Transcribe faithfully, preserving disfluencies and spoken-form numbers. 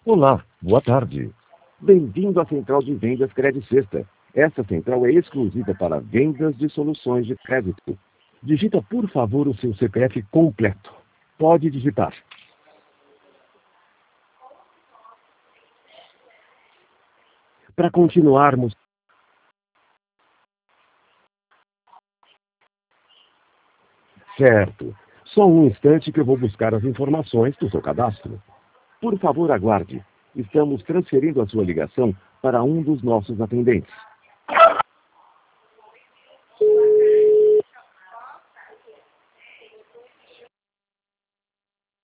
Olá, boa tarde. Bem-vindo à Central de Vendas Credit Sexta. Essa central é exclusiva para vendas de soluções de crédito. Digita, por favor, o seu C P F completo. Pode digitar. Para continuarmos... Certo. Só um instante que eu vou buscar as informações do seu cadastro. Por favor, aguarde. Estamos transferindo a sua ligação para um dos nossos atendentes.